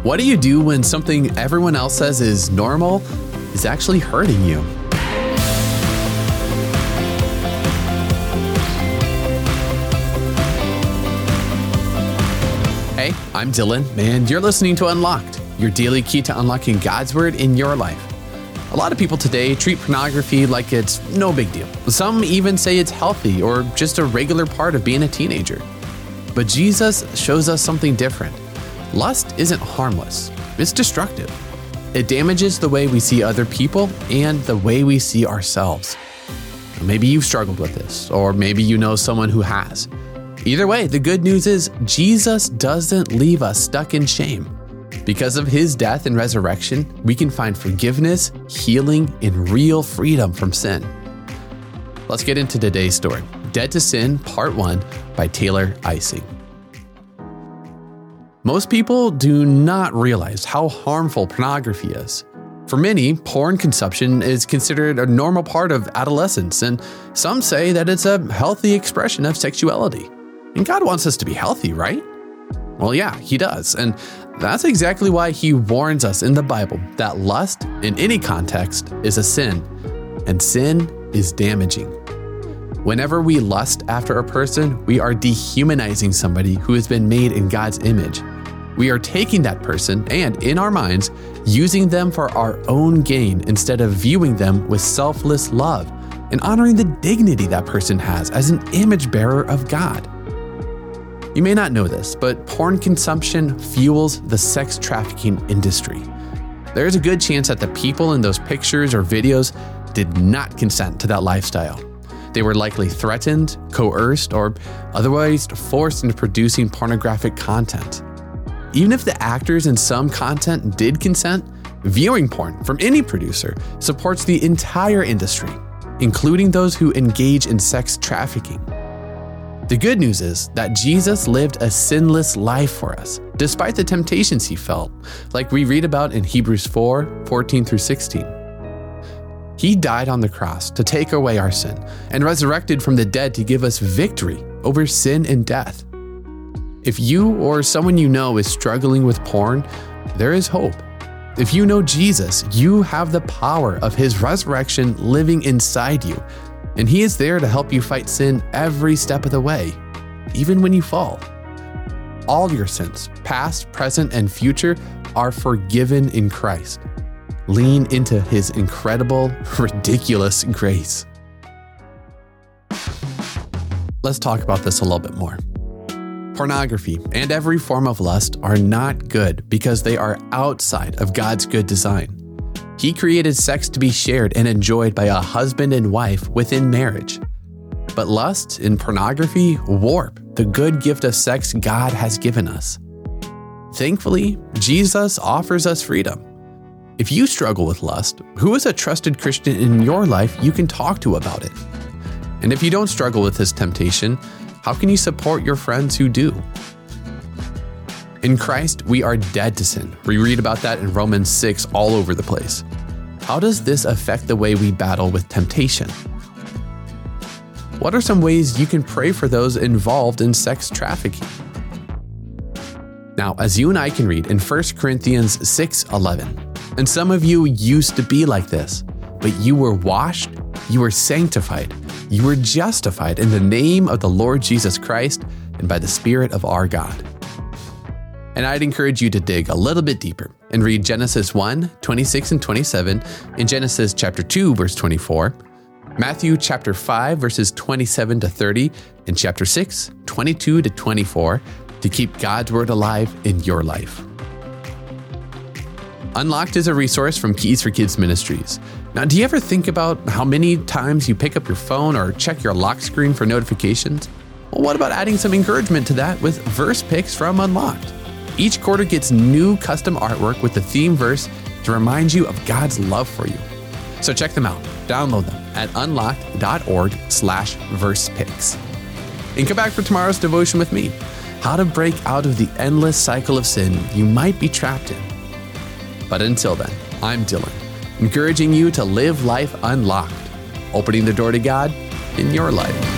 What do you do when something everyone else says is normal is actually hurting you? Hey, I'm Dylan, and you're listening to Unlocked, your daily key to unlocking God's Word in your life. A lot of people today treat pornography like it's no big deal. Some even say it's healthy or just a regular part of being a teenager. But Jesus shows us something different. Lust isn't harmless, it's destructive. It damages the way we see other people and the way we see ourselves. Maybe you've struggled with this, or maybe you know someone who has. Either way, the good news is Jesus doesn't leave us stuck in shame. Because of his death and resurrection, we can find forgiveness, healing, and real freedom from sin. Let's get into today's story, Dead to Sin, Part 1 by Taylor Ising. Most people do not realize how harmful pornography is. For many, porn consumption is considered a normal part of adolescence, and some say that it's a healthy expression of sexuality. And God wants us to be healthy, right? Well, yeah, he does. And that's exactly why he warns us in the Bible that lust, in any context, is a sin, and sin is damaging. Whenever we lust after a person, we are dehumanizing somebody who has been made in God's image. We are taking that person and, in our minds, using them for our own gain instead of viewing them with selfless love and honoring the dignity that person has as an image bearer of God. You may not know this, but porn consumption fuels the sex trafficking industry. There is a good chance that the people in those pictures or videos did not consent to that lifestyle. They were likely threatened, coerced, or otherwise forced into producing pornographic content. Even if the actors in some content did consent, viewing porn from any producer supports the entire industry, including those who engage in sex trafficking. The good news is that Jesus lived a sinless life for us, despite the temptations he felt, like we read about in Hebrews 4:14-16. He died on the cross to take away our sin and resurrected from the dead to give us victory over sin and death. If you or someone you know is struggling with porn, there is hope. If you know Jesus, you have the power of his resurrection living inside you, and he is there to help you fight sin every step of the way, even when you fall. All your sins, past, present, and future, are forgiven in Christ. Lean into his incredible, ridiculous grace. Let's talk about this a little bit more. Pornography and every form of lust are not good because they are outside of God's good design. He created sex to be shared and enjoyed by a husband and wife within marriage. But lust and pornography warp the good gift of sex God has given us. Thankfully, Jesus offers us freedom. If you struggle with lust, who is a trusted Christian in your life you can talk to about it? And if you don't struggle with this temptation, how can you support your friends who do? In Christ, we are dead to sin. We read about that in Romans 6 all over the place. How does this affect the way we battle with temptation? What are some ways you can pray for those involved in sex trafficking? Now, as you and I can read in 1 Corinthians 6:11, and some of you used to be like this, but you were washed, you were sanctified, you were justified in the name of the Lord Jesus Christ and by the Spirit of our God. And I'd encourage you to dig a little bit deeper and read Genesis 1:26 and 27, in Genesis chapter 2, verse 24, Matthew chapter 5, verses 27 to 30, and chapter 6, 22 to 24, to keep God's word alive in your life. Unlocked is a resource from Keys for Kids Ministries. Now, do you ever think about how many times you pick up your phone or check your lock screen for notifications? Well, what about adding some encouragement to that with verse picks from Unlocked? Each quarter gets new custom artwork with the theme verse to remind you of God's love for you. So check them out. Download them at unlocked.org/versepicks. And come back for tomorrow's devotion with me, how to break out of the endless cycle of sin you might be trapped in. But until then, I'm Dylan, encouraging you to live life unlocked, opening the door to God in your life.